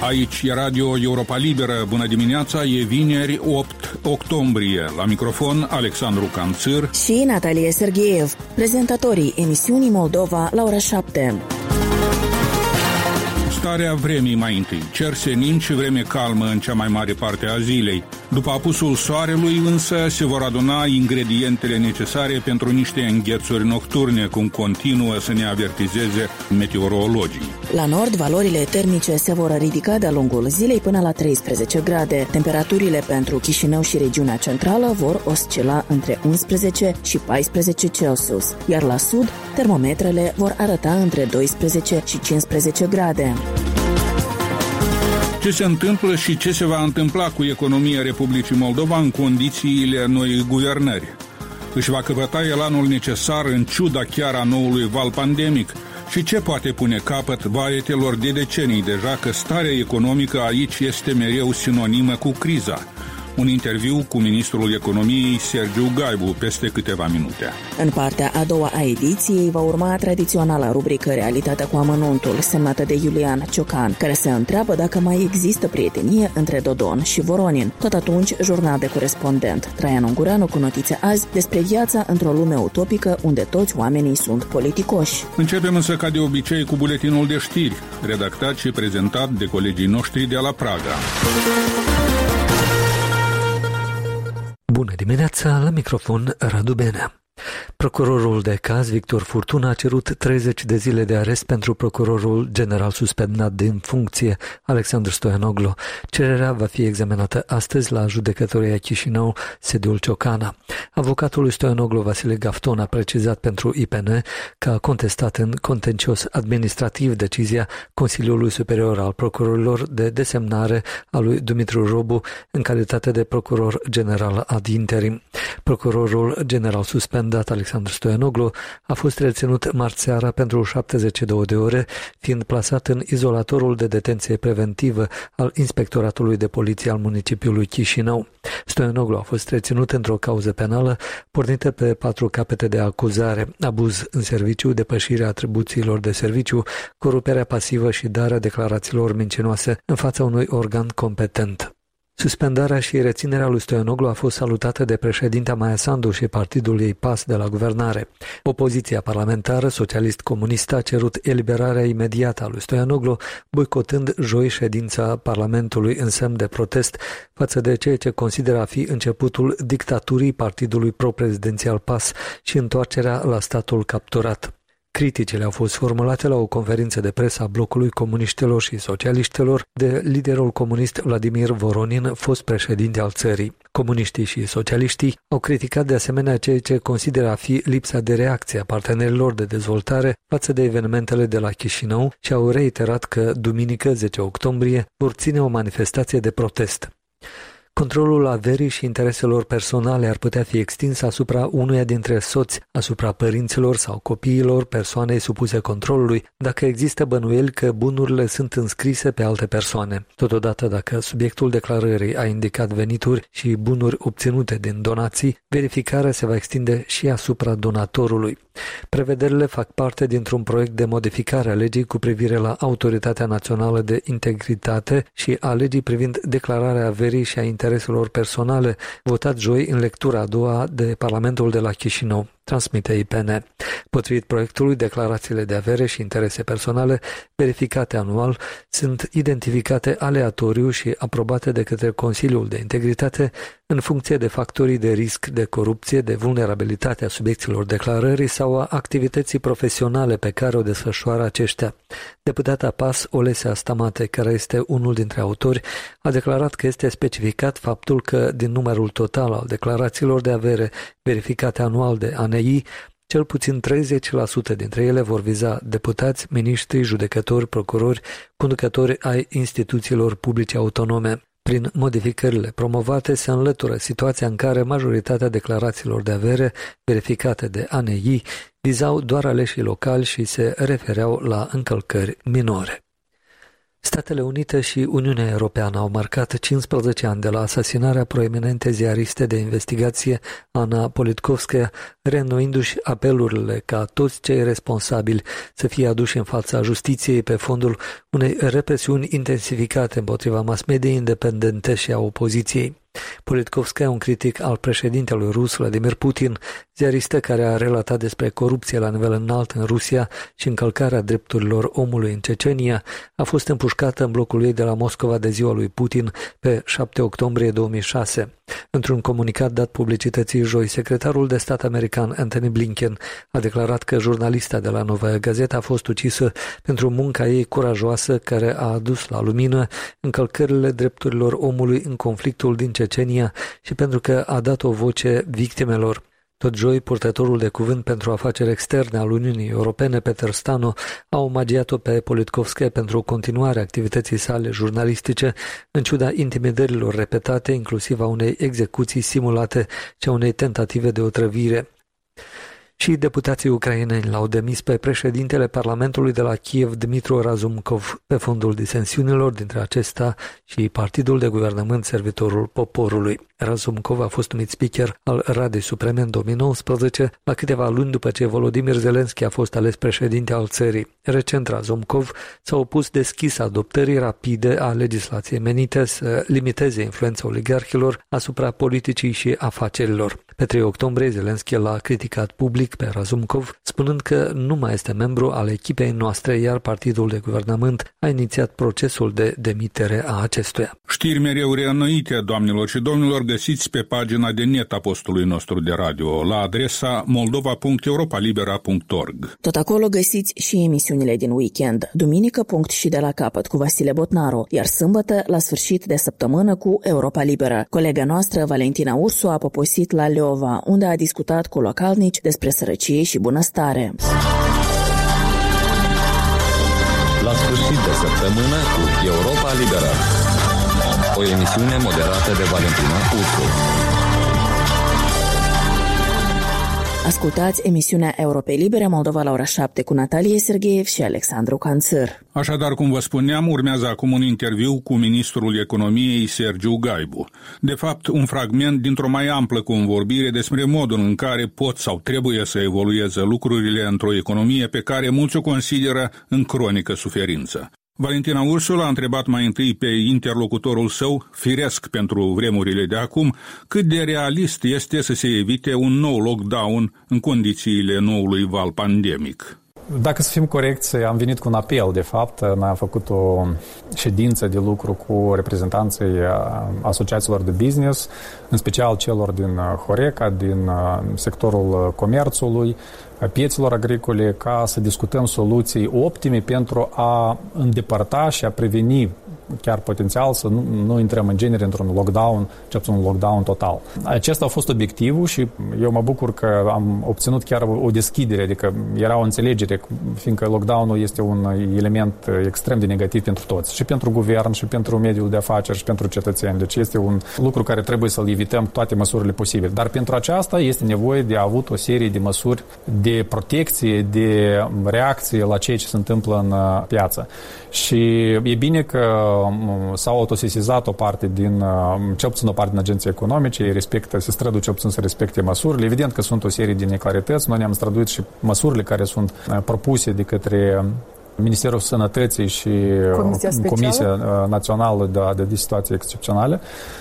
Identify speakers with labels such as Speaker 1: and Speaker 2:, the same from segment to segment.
Speaker 1: Aici e Radio Europa Liberă. Bună dimineața, e vineri 8 octombrie. La microfon Alexandru Canțir
Speaker 2: și Natalie Sergeev, prezentatorii emisiunii Moldova la ora 7.
Speaker 1: Starea vremii mai întâi. Cer senin și vreme calmă în cea mai mare parte a zilei. După apusul soarelui, însă, se vor aduna ingredientele necesare pentru niște înghețuri nocturne, cum continuă să ne avertizeze meteorologii.
Speaker 2: La nord, valorile termice se vor ridica de-a lungul zilei până la 13 grade. Temperaturile pentru Chișinău și regiunea centrală vor oscila între 11 și 14 Celsius, iar la sud, termometrele vor arăta între 12 și 15 grade.
Speaker 1: Ce se întâmplă și ce se va întâmpla cu economia Republicii Moldova în condițiile noii guvernări? Își va căpăta elanul necesar în ciuda chiar a noului val pandemic? Și ce poate pune capăt vaietelor de decenii deja că starea economică aici este mereu sinonimă cu criza? Un interviu cu ministrul economiei Sergiu Gaibu peste câteva minute.
Speaker 2: În partea a doua a ediției va urma tradiționala rubrică Realitatea cu amănuntul, semnată de Iulian Ciocan, care se întreabă dacă mai există prietenie între Dodon și Voronin. Tot atunci, jurnal de corespondent Traian Ungureanu cu notițe azi despre viața într-o lume utopică unde toți oamenii sunt politicoși.
Speaker 1: Începem însă ca de obicei cu buletinul de știri, redactat și prezentat de colegii noștri de la Praga.
Speaker 3: Bună dimineața, la microfon Radu Benea. Procurorul de caz, Victor Furtuna, a cerut 30 de zile de arest pentru procurorul general suspendat din funcție, Alexandru Stoianoglu. Cererea va fi examinată astăzi la judecătoria Chișinău, sediul Ciocana. Avocatul lui Stoianoglu, Vasile Gafton, a precizat pentru IPN că a contestat în contencios administrativ decizia Consiliului Superior al Procurorilor de desemnare a lui Dumitru Robu în calitate de procuror general ad interim. Procurorul general suspendat Alexandru Stoianoglu a fost reținut marți seara pentru 72 de ore, fiind plasat în izolatorul de detenție preventivă al Inspectoratului de Poliție al municipiului Chișinău. Stoianoglu a fost reținut într-o cauză penală pornită pe 4 capete de acuzare: abuz în serviciu, depășirea atribuțiilor de serviciu, coruperea pasivă și darea declarațiilor mincinoase în fața unui organ competent. Suspendarea și reținerea lui Stoianoglu a fost salutată de președintea Maia Sandu și partidul ei PAS de la guvernare. Opoziția parlamentară socialist-comunistă a cerut eliberarea imediată a lui Stoianoglu, boicotând joi ședința Parlamentului în semn de protest față de ceea ce consideră a fi începutul dictaturii partidului pro-prezidențial PAS și întoarcerea la statul capturat. Criticile au fost formulate la o conferință de presă a blocului comuniștilor și socialiștilor de liderul comunist Vladimir Voronin, fost președinte al țării. Comuniștii și socialiștii au criticat de asemenea ceea ce consideră a fi lipsa de reacție a partenerilor de dezvoltare față de evenimentele de la Chișinău și au reiterat că duminică 10 octombrie vor ține o manifestație de protest. Controlul averii și intereselor personale ar putea fi extins asupra unuia dintre soți, asupra părinților sau copiilor persoanei supuse controlului, dacă există bănuieli că bunurile sunt înscrise pe alte persoane. Totodată, dacă subiectul declarării a indicat venituri și bunuri obținute din donații, verificarea se va extinde și asupra donatorului. Prevederile fac parte dintr-un proiect de modificare a legii cu privire la Autoritatea Națională de Integritate și a legii privind declararea averii și a intereselor personale, votat joi în lectura a doua de Parlamentul de la Chișinău, transmite IPN. Potrivit proiectului, declarațiile de avere și interese personale verificate anual sunt identificate aleatoriu și aprobate de către Consiliul de Integritate în funcție de factorii de risc de corupție, de vulnerabilitate a subiecților declarării sau a activității profesionale pe care o desfășoară aceștia. Deputata PAS, Olesea Stamate, care este unul dintre autori, a declarat că este specificat faptul că din numărul total al declarațiilor de avere verificate anual de ANI, cel puțin 30% dintre ele vor viza deputați, miniștri, judecători, procurori, conducători ai instituțiilor publice autonome. Prin modificările promovate se înlătură situația în care majoritatea declarațiilor de avere verificate de ANI vizau doar aleșii locali și se refereau la încălcări minore. Statele Unite și Uniunea Europeană au marcat 15 ani de la asasinarea proeminentei ziariste de investigație Ana Politkovskaya, reînnoindu-și apelurile ca toți cei responsabili să fie aduși în fața justiției pe fondul unei represiuni intensificate împotriva mass-mediei independente și a opoziției. Politkovskaya, un critic al președintelui rus Vladimir Putin, ziaristă care a relatat despre corupție la nivel înalt în Rusia și încălcarea drepturilor omului în Cecenia, a fost împușcată în blocul ei de la Moscova de ziua lui Putin pe 7 octombrie 2006. Într-un comunicat dat publicității joi, secretarul de stat american Antony Blinken a declarat că jurnalista de la Novaya Gazeta a fost ucisă pentru munca ei curajoasă care a adus la lumină încălcările drepturilor omului în conflictul din Cecenia și pentru că a dat o voce victimelor. Tot joi, purtătorul de cuvânt pentru afaceri externe al Uniunii Europene, Peter Stano, a omagiat-o pe Politkovskaya pentru continuarea activității sale jurnalistice, în ciuda intimidărilor repetate, inclusiv a unei execuții simulate și a unei tentative de otrăvire. Și deputații ucraineni l-au demis pe președintele Parlamentului de la Kiev, Dmitru Razumkov, pe fondul disensiunilor dintre acesta și Partidul de Guvernământ Servitorul Poporului. Razumkov a fost numit speaker al Radei Supreme în 2019, la câteva luni după ce Volodymyr Zelensky a fost ales președinte al țării. Recent, Razumkov s-a opus deschis adoptării rapide a legislației menite să limiteze influența oligarhilor asupra politicii și afacerilor. Pe 3 octombrie, Zelensky l-a criticat public pe Razumkov, spunând că nu mai este membru al echipei noastre, iar Partidul de Guvernământ a inițiat procesul de demitere a acestuia.
Speaker 1: Știri mereu reînnoite, doamnelor și domnilor, găsiți pe pagina de net a postului nostru de radio, la adresa moldova.europalibera.org.
Speaker 2: Tot acolo găsiți și emisiunile din weekend, duminică punct și de la capăt cu Vasile Botnaru, iar sâmbătă la sfârșit de săptămână cu Europa Liberă. Colega noastră, Valentina Ursu, a poposit la Leova, unde a discutat cu localnici despre sărăcie și bunăstare.
Speaker 4: La sfârșit de săptămână cu Europa Liberă. O emisiune moderată de Valentina Ursu.
Speaker 2: Ascultați emisiunea Europei Libere Moldova la ora 7 cu Natalie Sergeev și Alexandru Canțăr.
Speaker 1: Așadar, cum vă spuneam, urmează acum un interviu cu ministrul economiei Sergiu Gaibu. De fapt, un fragment dintr-o mai amplă convorbire despre modul în care pot sau trebuie să evolueze lucrurile într-o economie pe care mulți o consideră în cronică suferință. Valentina Ursu a întrebat mai întâi pe interlocutorul său, firesc pentru vremurile de acum, cât de realist este să se evite un nou lockdown în condițiile noului val pandemic.
Speaker 5: Dacă să fim corecți, am venit cu un apel, de fapt. Noi am făcut o ședință de lucru cu reprezentanții asociațiilor de business, în special celor din Horeca, din sectorul comerțului, piețelor agricole, ca să discutăm soluții optime pentru a îndepărta și a preveni chiar potențial să nu intrăm în genere într-un lockdown, cel puțin un lockdown total. Acesta a fost obiectivul și eu mă bucur că am obținut chiar o deschidere, adică era o înțelegere, fiindcă lockdown-ul este un element extrem de negativ pentru toți, și pentru guvern, și pentru mediul de afaceri, și pentru cetățeni. Deci este un lucru care trebuie să-l evităm toate măsurile posibile. Dar pentru aceasta este nevoie de a avut o serie de măsuri de protecție, de reacție la ceea ce se întâmplă în piață. Și e bine că s-au autosesizat o parte din, cel puțin o parte din agenții economice, se străduie cel puțin să respecte măsurile. Evident că sunt o serie de neclarități, noi ne-am străduit și măsurile care sunt propuse de către Ministerul Sănătății și Comisia Națională de Situații Excepționale,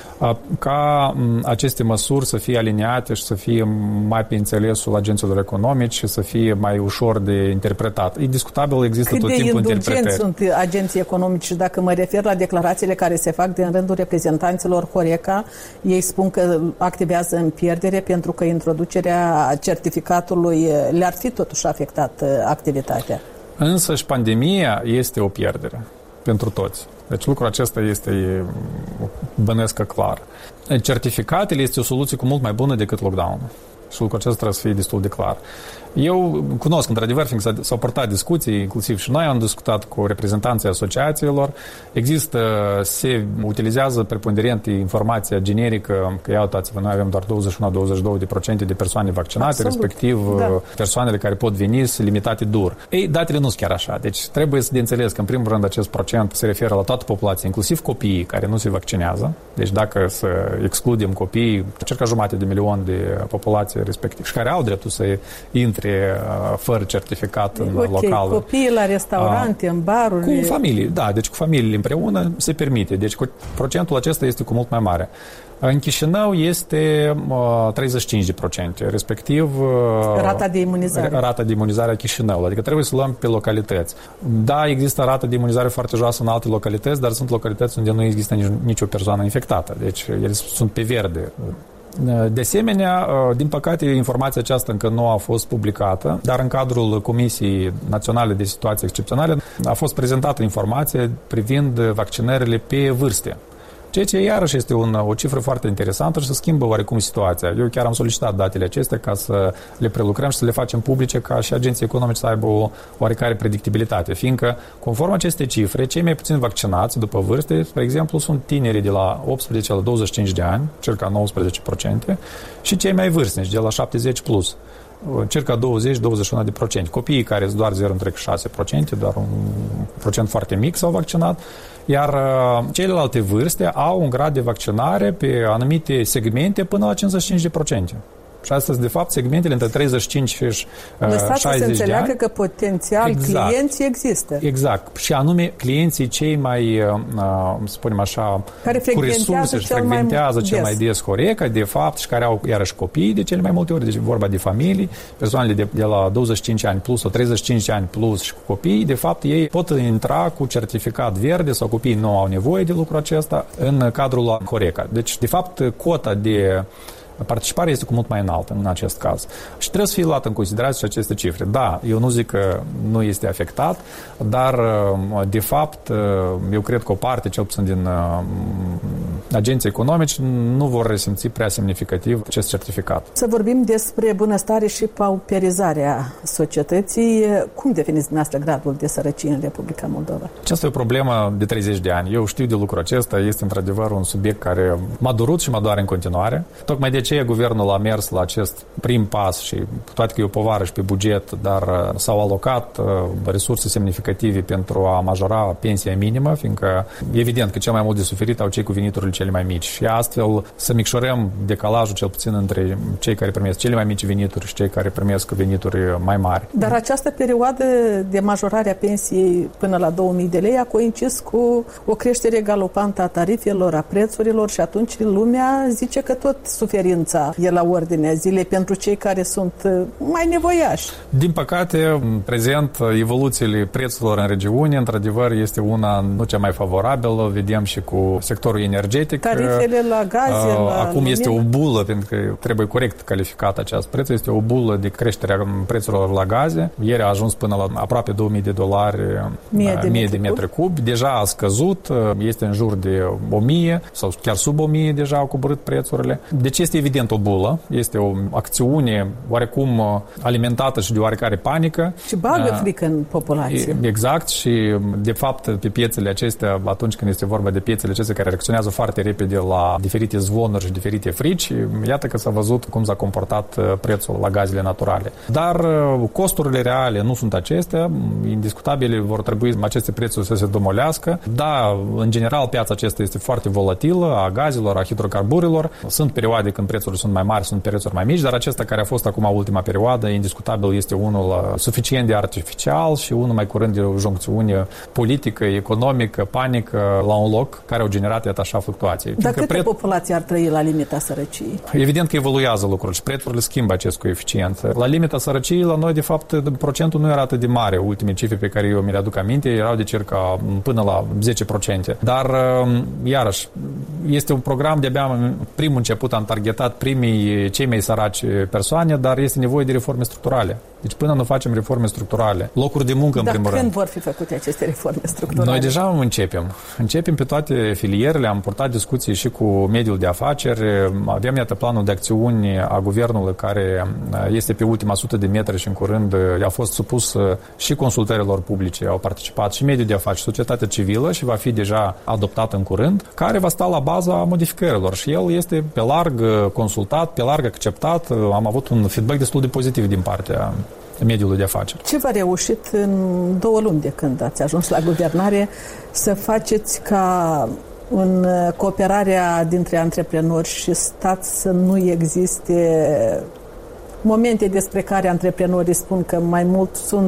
Speaker 5: ca aceste măsuri să fie aliniate și să fie mai pe înțelesul agenților economici și să fie mai ușor de interpretat. E discutabil, există tot timpul interpretări.
Speaker 6: Cât de indulgenți sunt agenții economici, și dacă mă refer la declarațiile care se fac din rândul reprezentanților Horeca, ei spun că activează în pierdere pentru că introducerea certificatului le-ar fi totuși afectat activitatea.
Speaker 5: Însă și pandemia este o pierdere pentru toți. Deci lucrul acesta este bănuiesc clar. Certificatele este o soluție cu mult mai bună decât lockdown-ul. Și lucrul acesta trebuie să fie destul de clar. Eu cunosc, într-adevăr, fiindcă s-au purtat discuții, inclusiv și noi am discutat cu reprezentanții asociațiilor. Se utilizează preponderent informația generică, că uitați-vă, noi avem doar 21-22% de persoane vaccinate, absolut, respectiv persoanele care pot veni sunt limitate dur. Ei, datele nu sunt chiar așa. Deci trebuie să de înțeles că, în primul rând, acest procent se referă la toată populația, inclusiv copiii care nu se vaccinează. Deci dacă să excludem copiii, circa 500.000 de populație respectiv și care au dreptul să intre fără certificat în local.
Speaker 6: Copiii la restaurante, în baruri.
Speaker 5: Cu familii, da, deci cu familiile împreună se permite. Deci procentul acesta este cu mult mai mare. În Chișinău este 35%, respectiv
Speaker 6: rata de imunizare.
Speaker 5: Rata de imunizare a Chișinăului, adică trebuie să luăm pe localități. Da, există rata de imunizare foarte joasă în alte localități, dar sunt localități unde nu există nicio persoană infectată, deci ele sunt pe verde. De asemenea, din păcate, informația aceasta încă nu a fost publicată, dar în cadrul Comisiei Naționale de Situații Excepționale a fost prezentată informație privind vaccinările pe vârste. Ceea ce iarăși este o cifră foarte interesantă și să schimbă oarecum situația. Eu chiar am solicitat datele acestea ca să le prelucrăm și să le facem publice ca și agenții economici să aibă o oarecare predictibilitate, fiindcă, conform acestei cifre, cei mai puțin vaccinați după vârste, spre exemplu, sunt tinerii de la 18 la 25 de ani, circa 19%, și cei mai vârstnici, de la 70 plus, circa 20-21%. Copiii care sunt doar 0,6%, doar un procent foarte mic s-au vaccinat, iar celelalte vârste au un grad de vaccinare pe anumite segmente până la 55%. Și astăzi, de fapt, segmentele între 35 și 60 de ani...
Speaker 6: Lăsați să se înțeleagă că potențial clienții există.
Speaker 5: Exact. Și anume clienții cei mai, spunem așa, cu resurse și frecventează cel mai des Horeca, de fapt, și care au iarăși copii de cele mai multe ori, deci vorba de familii, persoanele de la 25 ani plus sau 35 ani plus și cu copii, de fapt, ei pot intra cu certificat verde sau copiii nu au nevoie de lucrul acesta în cadrul Horeca. Deci, de fapt, cota de participarea este cu mult mai înaltă în acest caz. Și trebuie să fie luat în considerație și aceste cifre. Da, eu nu zic că nu este afectat, dar, de fapt, eu cred că o parte, cel puțin din agenții economici, nu vor resimți prea semnificativ acest certificat.
Speaker 6: Să vorbim despre bunăstare și pauperizarea societății. Cum definiți dumneavoastră gradul de sărăcie în Republica Moldova?
Speaker 5: Aceasta e o problemă de 30 de ani. Eu știu de lucrul acesta, este într-adevăr un subiect care m-a durut și mă doare în continuare. Tocmai de aceea guvernul a mers la acest prim pas și toate că e o povară și pe buget, dar s-au alocat resurse semnificative pentru a majora pensia minimă, fiindcă evident că cel mai mult de suferit au cei cu veniturile cele mai mici și astfel să micșorăm decalajul cel puțin între cei care primesc cele mai mici venituri și cei care primesc venituri mai mari.
Speaker 6: Dar această perioadă de majorare a pensiei până la 2000 de lei a coincis cu o creștere galopantă a tarifelor, a prețurilor și atunci lumea zice că tot suferința e la ordinea zilei pentru cei care sunt mai nevoiași.
Speaker 5: Din păcate, în prezent, evoluțiile prețurilor în regiune, într-adevăr, este una nu cea mai favorabilă. Vedem și cu sectorul energetic.
Speaker 6: Tarifele la gaze,
Speaker 5: acum este o bulă, pentru că trebuie corect calificat acest preț, este o bulă de creștere a prețurilor la gaze. Ieri a ajuns până la aproape $2000 1000 de metri cub. Deja a scăzut, este în jur de 1000 sau chiar sub 1000 deja au coborât prețurile. Deci este evident o bulă, este o acțiune oarecum alimentată și de oarecare panică.
Speaker 6: Și bagă frică în populație.
Speaker 5: Exact și de fapt pe piețele acestea, atunci când este vorba de piețele acestea care reacționează foarte repede la diferite zvonuri și diferite frici, iată că s-a văzut cum s-a comportat prețul la gazele naturale. Dar costurile reale nu sunt acestea, indiscutabile vor trebui aceste prețuri să se domolească. Da, în general piața aceasta este foarte volatilă, a gazelor, a hidrocarburilor. Sunt perioade când prețurile sunt mai mari, sunt prețuri mai mici, dar acesta care a fost acum ultima perioadă, indiscutabil este unul suficient de artificial și unul mai curând de o joncțiune politică, economică, panică la un loc, care au generat iată așa fluctuații.
Speaker 6: Dar câtă populație ar trăi la limita sărăciei?
Speaker 5: Evident că evoluează lucrurile și prețurile schimbă acest coeficient. La limita sărăciei, la noi, de fapt, procentul nu era atât de mare. Ultimele cifre pe care eu mi le aduc aminte erau de circa până la 10%. Dar, iarăși, este un program de-abia primul început am targetat cei mai săraci persoane, dar este nevoie de reforme structurale. Deci până nu facem reforme structurale, locuri de muncă în primul rând.
Speaker 6: Dar când vor fi făcute aceste reforme structurale?
Speaker 5: Noi deja începem. Începem pe toate filierele, am purtat discuții și cu mediul de afaceri, avem iată planul de acțiuni a guvernului care este pe ultima 100 de metri și în curând a fost supus și consultărilor publice, au participat și mediul de afaceri, societatea civilă și va fi deja adoptat în curând, care va sta la baza modificărilor și el este pe larg consultat, pe larg acceptat. Am avut un feedback destul de pozitiv din partea mediului de afaceri.
Speaker 6: Ce v-a reușit în 2 luni de când ați ajuns la guvernare să faceți ca în cooperarea dintre antreprenori și stat să nu existe momente despre care antreprenorii spun că mai mult sunt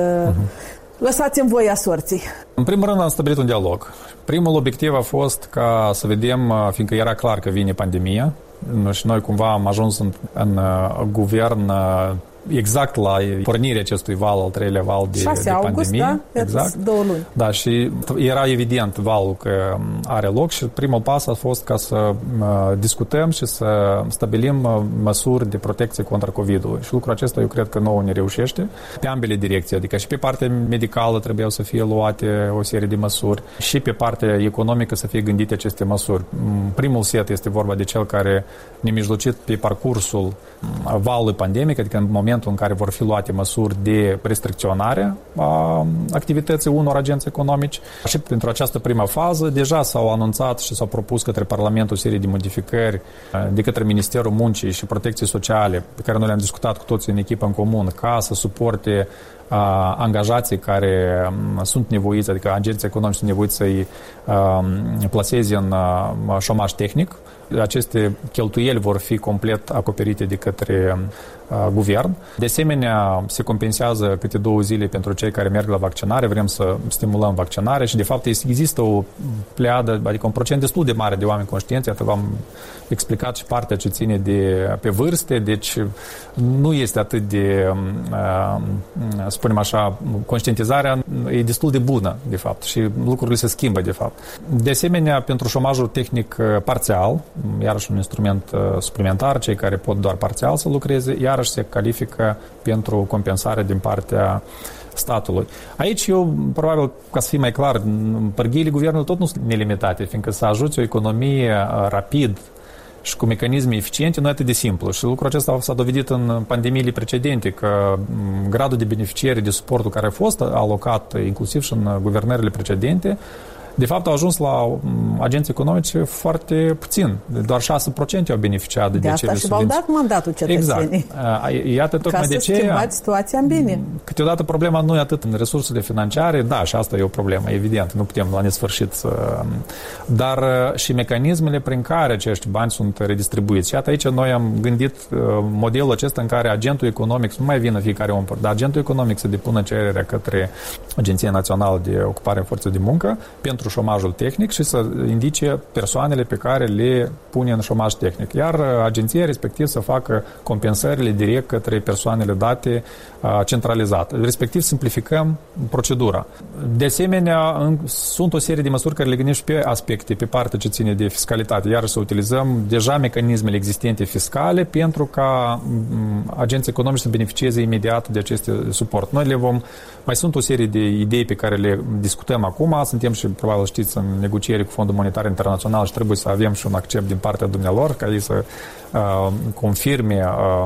Speaker 6: lăsați în voia sorții.
Speaker 5: În primul rând am stabilit un dialog. Primul obiectiv a fost ca să vedem, fiindcă era clar că vine pandemia, și noi cumva am ajuns în guvern exact la pornirea acestui val, al treilea val de
Speaker 6: 6 august,
Speaker 5: pandemie.
Speaker 6: Da?
Speaker 5: Exact.
Speaker 6: 2 luni.
Speaker 5: Da, și era evident valul că are loc și primul pas a fost ca să discutăm și să stabilim măsuri de protecție contra COVID-ului. Și lucrul acesta eu cred că nouă ne reușește pe ambele direcții, adică și pe partea medicală trebuiau să fie luate o serie de măsuri și pe partea economică să fie gândite aceste măsuri. Primul set este vorba de cel care ne mijlocit pe parcursul valului pandemic, adică în momentul în care vor fi luate măsuri de restricționare a activității unor agenți economici. Și pentru această primă fază deja s-au anunțat și s-au propus către Parlament o serie de modificări de către Ministerul Muncii și Protecției Sociale, pe care noi le-am discutat cu toții în echipă în comun, ca să suporte angajații care sunt nevoiți, adică agenții economici sunt nevoiți să-i plaseze în șomaj tehnic. Aceste cheltuieli vor fi complet acoperite de către guvern. De asemenea, se compensează câte 2 zile pentru cei care merg la vaccinare. Vrem să stimulăm vaccinare și, de fapt, există o pleadă, adică un procent destul de mare de oameni conștienți. Atât v-am explicat și partea ce ține de pe vârste, deci nu este atât de, spunem așa, conștientizarea e destul de bună, de fapt, și lucrurile se schimbă, de fapt. De asemenea, pentru șomajul tehnic parțial, iarăși un instrument suplimentar, cei care pot doar parțial să lucreze, iarăși se califică pentru compensare din partea statului. Aici eu, probabil, ca să fie mai clar, pârghiile guvernului tot nu sunt nelimitate, fiindcă să ajuți o economie rapid și cu mecanisme eficiente nu e atât de simplu. Și lucrul acesta s-a dovedit în pandemiile precedente, că gradul de beneficiari de suportul care a fost alocat, inclusiv și în guvernările precedente, de fapt, au ajuns la agenții economice foarte puțin. Doar 6% au beneficiat de
Speaker 6: asta și v-au dat mandatul cetățenii.
Speaker 5: Exact. Iată tocmai de ce...
Speaker 6: Ca să schimbați situația în bine.
Speaker 5: Câteodată problema nu e atât în resursele financiare, da, și asta e o problemă, evident, nu putem la nesfârșit dar și mecanismele prin care acești bani sunt redistribuiți. Și iată aici noi am gândit modelul acesta în care agentul economic, nu mai vină fiecare om, dar agentul economic să depună cererea către Agenția Națională de Ocupare în Forță de Muncă pentru șomajul tehnic și să indice persoanele pe care le pune în șomaj tehnic. Iar agenția respectiv să facă compensările direct către persoanele date centralizat. Respectiv simplificăm procedura. De asemenea, sunt o serie de măsuri care le gândim și pe aspecte, pe partea ce ține de fiscalitate. Iar să utilizăm deja mecanismele existente fiscale pentru ca agenții economici să beneficieze imediat de aceste suport. Noi mai sunt o serie de idei pe care le discutăm acum. Suntem și, probabil știți, în negocieri cu Fondul Monetar Internațional și trebuie să avem și un accept din partea dumnealor ca ei să confirme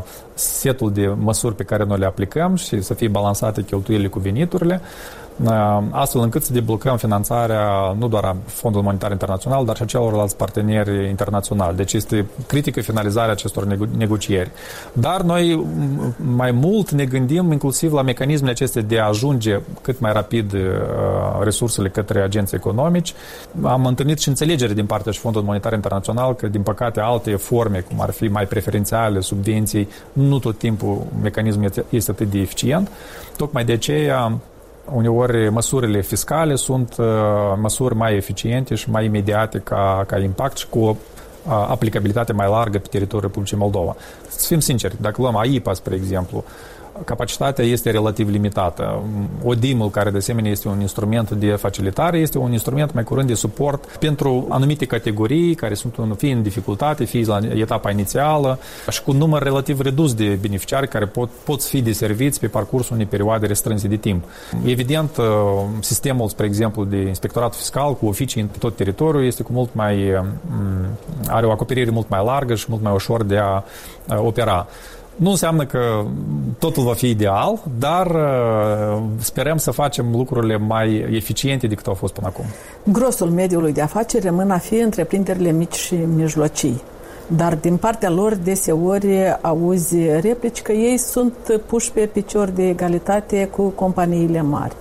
Speaker 5: setul de măsuri pe care noi le aplicăm și să fie balansate cheltuielile cu veniturile, astfel încât să deblocăm finanțarea nu doar a Fondului Monetar Internațional, dar și a celorlalți parteneri internaționali. Deci este critică finalizarea acestor negocieri. Dar noi mai mult ne gândim inclusiv la mecanismele acestea de a ajunge cât mai rapid resursele către agenții economici. Am întâlnit și înțelegere din partea și Fondului Monetar Internațional că, din păcate, alte forme, cum ar fi mai preferențiale, subvenții, nu tot timpul mecanismul este atât de eficient. Tocmai de aceea uneori măsurile fiscale sunt măsuri mai eficiente și mai imediate ca impact și cu o aplicabilitate mai largă pe teritoriul Republicii Moldova. Să fim sinceri, dacă luăm AIPA, spre exemplu, capacitatea este relativ limitată. ODIM-ul, care de asemenea este un instrument de facilitare, este un instrument mai curând de suport pentru anumite categorii care sunt fie în dificultate, fie la etapa inițială și cu un număr relativ redus de beneficiari care pot fi deserviți pe parcursul unei perioade restrânse de timp. Evident, sistemul, spre exemplu, de inspectorat fiscal cu oficii în tot teritoriul este cu mult mai are o acoperire mult mai largă și mult mai ușor de a opera. Nu înseamnă că totul va fi ideal, dar sperăm să facem lucrurile mai eficiente decât au fost până acum.
Speaker 6: Grosul mediului de afaceri rămân a fi întreprinderile mici și mijlocii. Dar din partea lor deseori auzi replici că ei sunt puși pe picior de egalitate cu companiile mari.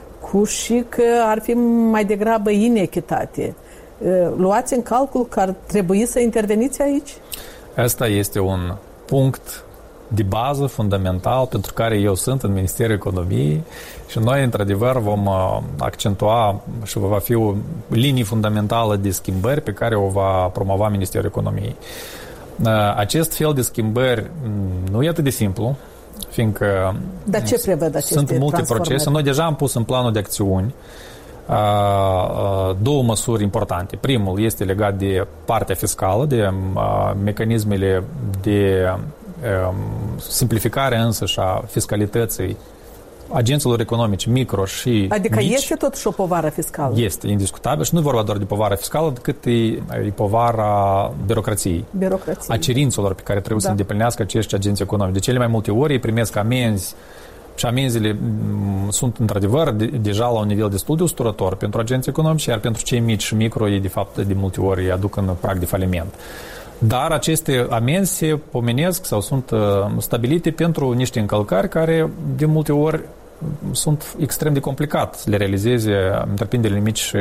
Speaker 6: Și că ar fi mai degrabă inechitate. Luați în calcul că ar trebui să interveniți aici?
Speaker 5: Asta este un punct de bază, fundamental, pentru care eu sunt în Ministerul Economiei și noi, într-adevăr, vom accentua și va fi o linie fundamentală de schimbări pe care o va promova Ministerul Economiei. Acest fel de schimbări nu e atât de simplu, fiindcă
Speaker 6: dar ce prevăd aceste
Speaker 5: sunt multe procese. Noi deja am pus în planul de acțiuni două măsuri importante. Primul este legat de partea fiscală, de mecanismele de simplificare însăși a fiscalității agenților economici micro și
Speaker 6: adică
Speaker 5: mici.
Speaker 6: Este totuși o povară fiscală.
Speaker 5: Este, indiscutabil. Și nu e vorba doar de povară fiscală, cât e povara birocrației. A cerințelor pe care trebuie să îndeplinească acești agenți economici. De cele mai multe ori ei primesc amenzi și amenziile sunt într-adevăr deja la un nivel destul de usturător pentru agenții economici, iar pentru cei mici și micro ei de fapt de multe ori îi aduc în prag de faliment. Dar aceste amenzi se pomenesc sau sunt stabilite pentru niște încălcări care de multe ori sunt extrem de complicat să le realizeze întreprinderile mici și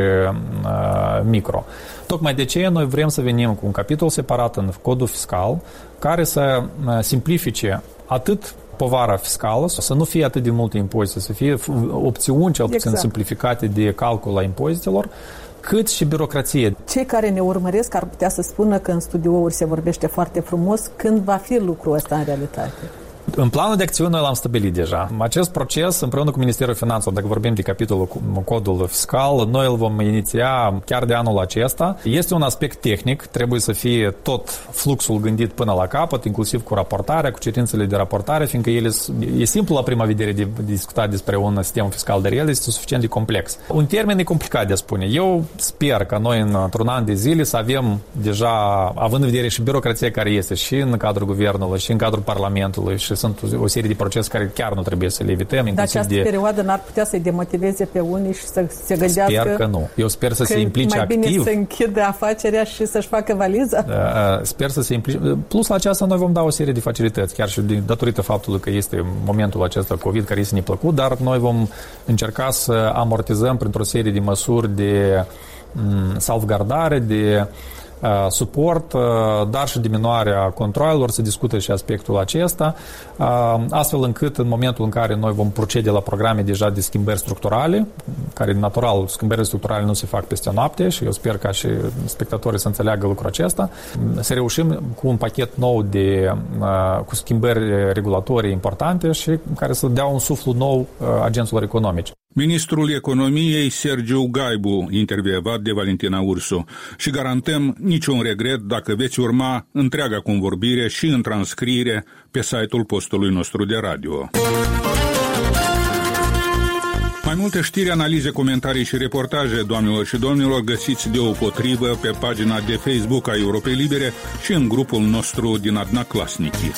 Speaker 5: micro. Tocmai de ce noi vrem să venim cu un capitol separat în codul fiscal care să simplifice atât povara fiscală, să nu fie atât de multe impozite, să fie opțiuni cel puțin simplificate de calcul a impozitelor, cât și birocrație.
Speaker 6: Cei care ne urmăresc ar putea să spună că în studiouri se vorbește foarte frumos. Când va fi lucrul ăsta în realitate?
Speaker 5: În planul de acțiune noi l-am stabilit deja. Acest proces, împreună cu Ministerul Finanțelor, dacă vorbim de capitolul codul fiscal, noi îl vom iniția chiar de anul acesta. Este un aspect tehnic, trebuie să fie tot fluxul gândit până la capăt, inclusiv cu raportarea, cu cerințele de raportare, fiindcă ele e simplu la prima vedere de discuta despre un sistem fiscal, dar el este suficient de complex. Un termen e complicat de a spune. Eu sper că noi într-un an de zile să avem deja, având în vedere și birocrația care este și în cadrul guvernului, și în cadrul Parlamentului, și sunt o serie de procese care chiar nu trebuie să le evităm.
Speaker 6: Dar această perioadă n-ar putea să-i demotiveze pe unii și să se gândească...
Speaker 5: Sper că nu. Eu sper să se implice activ.
Speaker 6: Mai bine să închidă afacerea și să-și facă valiza.
Speaker 5: Sper să se implice. Plus la aceasta noi vom da o serie de facilități, chiar și datorită faptului că este momentul acesta COVID care este neplăcut, dar noi vom încerca să amortizăm printr-o serie de măsuri de salvgardare, de suport, dar și diminuarea controalelor, se discută și aspectul acesta, astfel încât în momentul în care noi vom procede la programe deja de schimbări structurale, care natural schimbările structurale nu se fac peste noapte și eu sper ca și spectatorii să înțeleagă lucrul acesta, să reușim cu un pachet nou cu schimbări regulatorii importante și care să dea un suflu nou agenților economici.
Speaker 1: Ministrul Economiei Sergiu Gaibu, intervievat de Valentina Ursu, și garantăm niciun regret dacă veți urma întreaga convorbire și în transcriere pe site-ul postului nostru de radio. Mai multe știri, analize, comentarii și reportaje, doamnelor și domnilor, găsiți deopotrivă pe pagina de Facebook a Europei Libere și în grupul nostru din Adnaclasnici.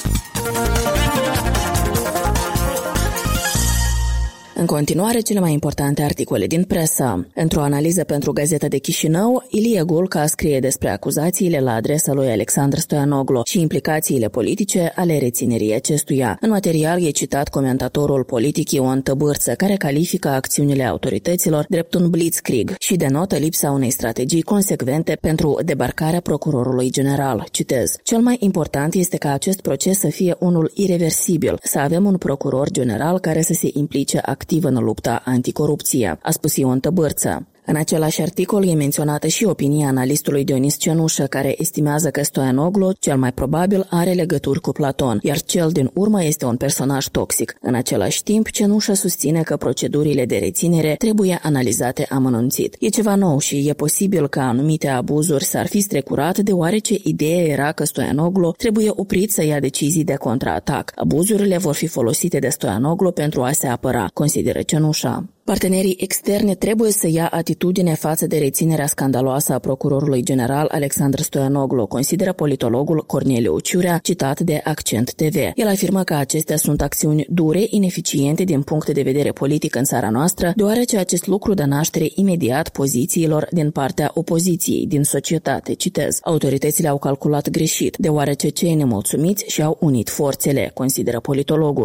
Speaker 2: În continuare, cele mai importante articole din presă. Într-o analiză pentru Gazeta de Chișinău, Ilie Gulca scrie despre acuzațiile la adresa lui Alexandru Stoianoglu și implicațiile politice ale reținerii acestuia. În material e citat comentatorul politic Ion Tăbârță, care califică acțiunile autorităților drept un blitzkrieg și denotă lipsa unei strategii consecvente pentru debarcarea procurorului general. Citez: cel mai important este ca acest proces să fie unul ireversibil, să avem un procuror general care să se implice activ în lupta anticorupție, a spus Ion Tăbârță. În același articol e menționată și opinia analistului Dionis Cenușă, care estimează că Stoianoglu cel mai probabil are legături cu Platon, iar cel din urmă este un personaj toxic. În același timp, Cenușă susține că procedurile de reținere trebuie analizate amănunțit. E ceva nou și e posibil ca anumite abuzuri s-ar fi strecurat, deoarece ideea era că Stoianoglu trebuie oprit să ia decizii de contraatac. Abuzurile vor fi folosite de Stoianoglu pentru a se apăra, consideră Cenușa. Partenerii externi trebuie să ia atitudine față de reținerea scandaloasă a procurorului general Alexandru Stoianoglu, consideră politologul Corneliu Ciurea, citat de Accent TV. El afirmă că acestea sunt acțiuni dure, ineficiente din punct de vedere politic în țara noastră, deoarece acest lucru dă naștere imediat pozițiilor din partea opoziției din societate. Citez: autoritățile au calculat greșit, deoarece cei nemulțumiți și-au unit forțele, consideră politologul.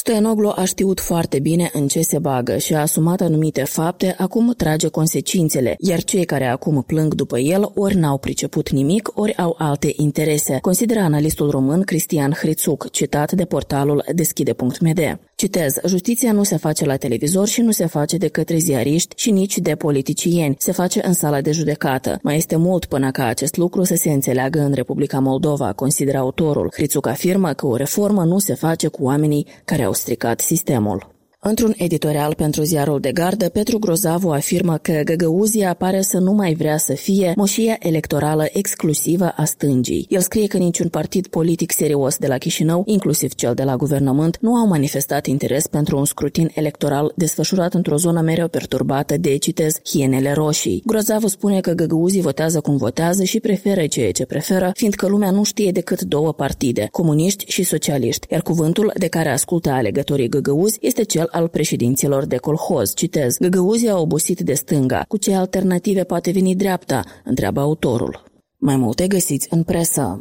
Speaker 2: Stoianoglu a știut foarte bine în ce se bagă și a asumat anumite fapte, acum trage consecințele, iar cei care acum plâng după el ori n-au priceput nimic, ori au alte interese, consideră analistul român Cristian Hrițuc, citat de portalul deschide.md. Citez, justiția nu se face la televizor și nu se face de către ziariști și nici de politicieni, se face în sala de judecată. Mai este mult până ca acest lucru să se înțeleagă în Republica Moldova, consideră autorul. Hrițuc afirmă că o reformă nu se face cu oamenii care au stricat sistemul. Într-un editorial pentru ziarul de gardă, Petru Grozavu afirmă că Găgăuzia pare să nu mai vrea să fie moșia electorală exclusivă a stângii. El scrie că niciun partid politic serios de la Chișinău, inclusiv cel de la guvernământ, nu au manifestat interes pentru un scrutin electoral desfășurat într-o zonă mereu perturbată de, citez, hienele roșii. Grozavu spune că găgăuzii votează cum votează și preferă ceea ce preferă, fiindcă lumea nu știe decât două partide, comuniști și socialiști, iar cuvântul de care ascultă alegătorii găgăuzi este cel al președinților de colhoz. Citez, Găgăuzii a obosit de stânga. Cu ce alternative poate veni dreapta? Întreabă autorul. Mai multe găsiți în presă.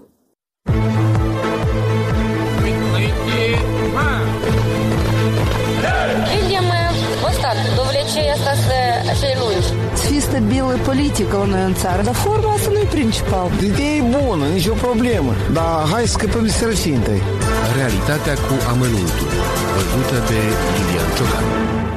Speaker 7: Видим остаток довлечения цієї лунь.
Speaker 8: Fi stabilă politică la noi în țară, dar forma asta nu e principal.
Speaker 9: Ideea e bună, nicio problemă, dar hai să scăpăm de sărăcie întâi.
Speaker 10: Realitatea cu amănuntul, văzută de Iulian Ciocan.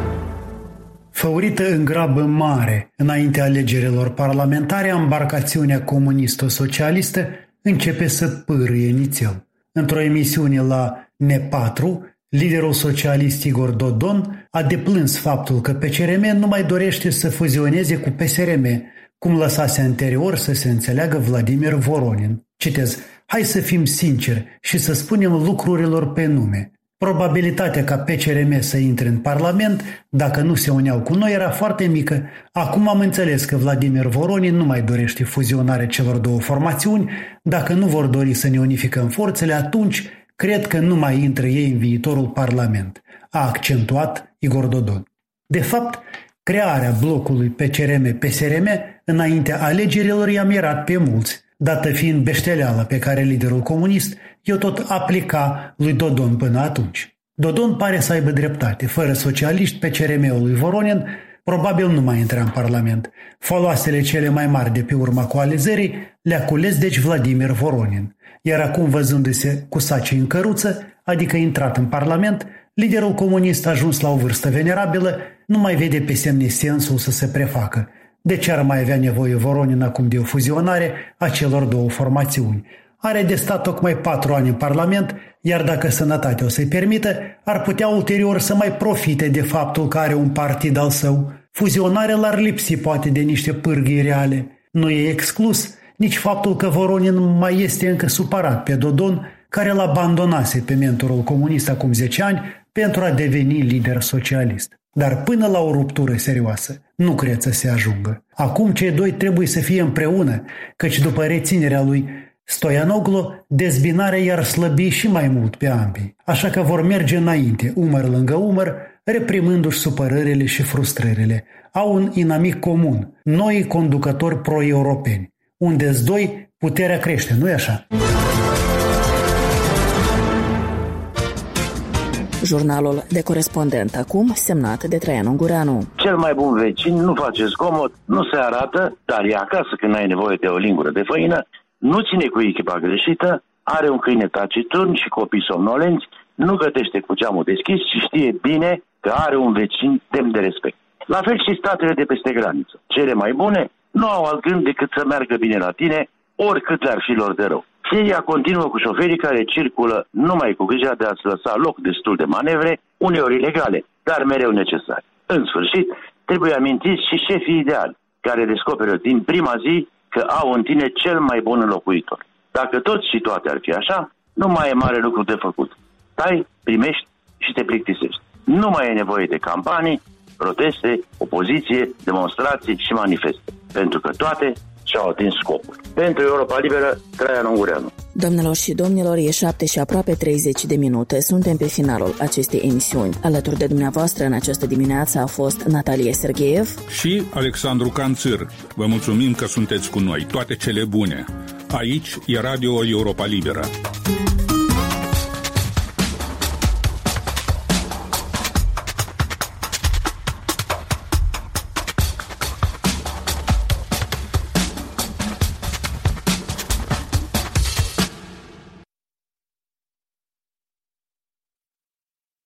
Speaker 11: Făurită în grabă mare, înainte alegerilor parlamentare, embarcațiunea comunisto-socialistă începe să pârâie nițel. Într-o emisiune la Ne4, liderul socialist Igor Dodon a deplâns faptul că PCRM nu mai dorește să fuzioneze cu PSRM, cum lăsase anterior să se înțeleagă Vladimir Voronin. Citez, hai să fim sinceri și să spunem lucrurilor pe nume. Probabilitatea ca PCRM să intre în Parlament, dacă nu se uneau cu noi, era foarte mică. Acum am înțeles că Vladimir Voronin nu mai dorește fuzionarea celor două formațiuni. Dacă nu vor dori să ne unificăm forțele, atunci cred că nu mai intră ei în viitorul Parlament, a accentuat Igor Dodon. De fapt, crearea blocului PCRM-PSRM înaintea alegerilor i-a mirat pe mulți, dată fiind beșteleala pe care liderul comunist i-o tot aplica lui Dodon până atunci. Dodon pare să aibă dreptate. Fără socialiști, PCRM-ul lui Voronin probabil nu mai intra în Parlament. Foloasele cele mai mari de pe urma coalizării le-a cules deci Vladimir Voronin. Iar acum, văzându-se cu sacii în căruță, adică intrat în Parlament, liderul comunist, ajuns la o vârstă venerabilă, nu mai vede pe semne sensul să se prefacă. De ce ar mai avea nevoie Voronin acum de o fuzionare a celor două formațiuni? Are de stat tocmai 4 ani în Parlament, iar dacă sănătatea o să-i permită, ar putea ulterior să mai profite de faptul că are un partid al său. Fuzionarea l-ar lipsi poate de niște pârghii reale. Nu e exclus nici faptul că Voronin mai este încă supărat pe Dodon, care l-a abandonase pe mentorul comunist acum 10 ani pentru a deveni lider socialist. Dar până la o ruptură serioasă, nu cred să se ajungă. Acum cei doi trebuie să fie împreună, căci după reținerea lui Stoianoglu, dezbinarea i-ar slăbi și mai mult pe ambii. Așa că vor merge înainte, umăr lângă umăr, reprimându-și supărările și frustrările. Au un inamic comun, noi conducători pro-europeni. Unde-s doi, puterea crește, nu-i așa?
Speaker 2: Jurnalul de corespondent acum, semnat de Traian Ungureanu.
Speaker 12: Cel mai bun vecin nu face zgomot, nu se arată, dar e acasă când ai nevoie de o lingură de făină, nu ține cu echipa greșită, are un câine taciturn și copii somnolenți, nu gătește cu geamul deschis și știe bine că are un vecin demn de respect. La fel și statele de peste graniță. Cele mai bune nu au alt gând decât să meargă bine la tine, oricât le-ar fi lor de rău. Seria continuă cu șoferii care circulă numai cu grija de a-ți lăsa loc destul de manevre, uneori ilegale, dar mereu necesare. În sfârșit, trebuie amintiți și șefii ideali, care descoperă din prima zi că au în tine cel mai bun înlocuitor. Dacă toți și toate ar fi așa, nu mai e mare lucru de făcut. Tai, primești și te plictisești. Nu mai e nevoie de campanii, proteste, opoziție, demonstrații și manifeste, pentru că toate și-au atins scopul. Pentru Europa Liberă, Traian Ungureanu.
Speaker 2: Doamnelor și domnilor, e 7 și aproape 30 de minute. Suntem pe finalul acestei emisiuni. Alături de dumneavoastră în această dimineață a fost Natalia Sergeev
Speaker 1: și Alexandru Canțir. Vă mulțumim că sunteți cu noi. Toate cele bune. Aici e Radio Europa Liberă.